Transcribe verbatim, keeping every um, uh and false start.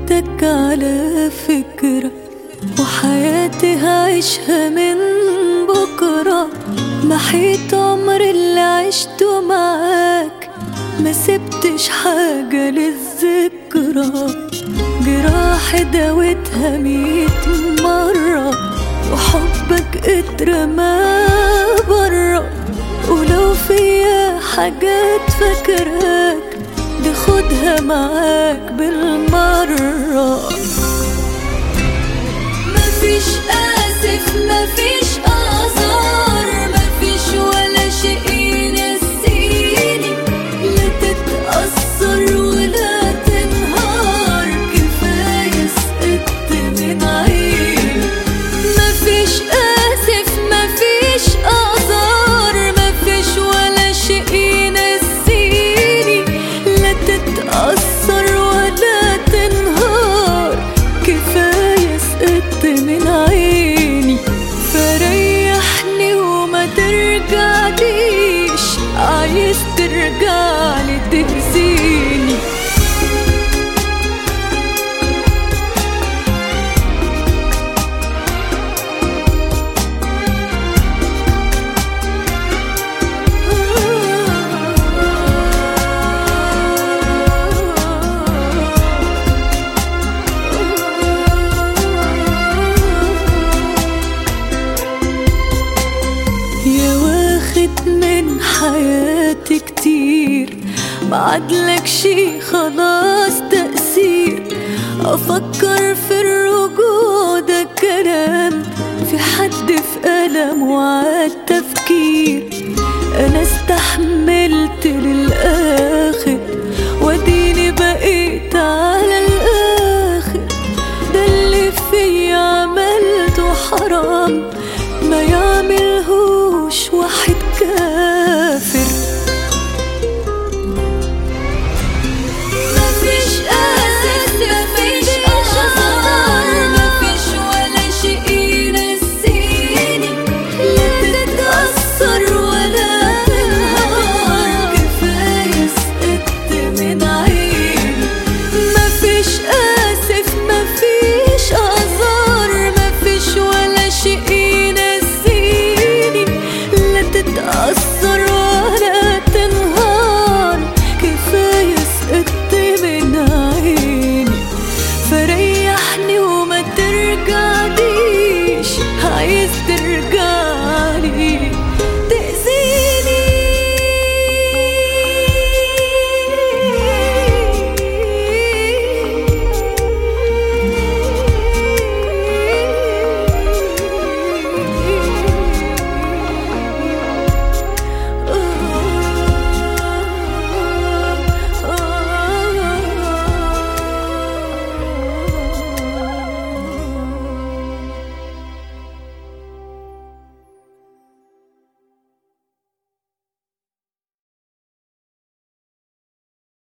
لقيتك على فكرة، وحياتي هعيشها من بكرة. محيط عمر اللي عشته معاك، ما سبتش حاجة للذكرى. جراحي داوتها ميت مرة، وحبك اترمى برا. ولو فيا حاجات فاكراك، دي خدها معاك بالمرة. مفيش آسف، مفيش آثار، مفيش ولا شيء ينسيني. لا تتأثر ولا تنهار، كفاية سقطت من عيني. مفيش آسف، مفيش آثار، مفيش ولا شيء ينسيني. لا تتأثر ولا تنهار، كفاية سقطت من عيني. فريحني وما ترجعليش، عايز ترجعلي تأذيني. يا واخد من حياتي كتير، بعدلك شي خلاص تأثير. أفكر في الرجوع ده كلام، في حد في ألم وعاد تفكير. أنا استحمل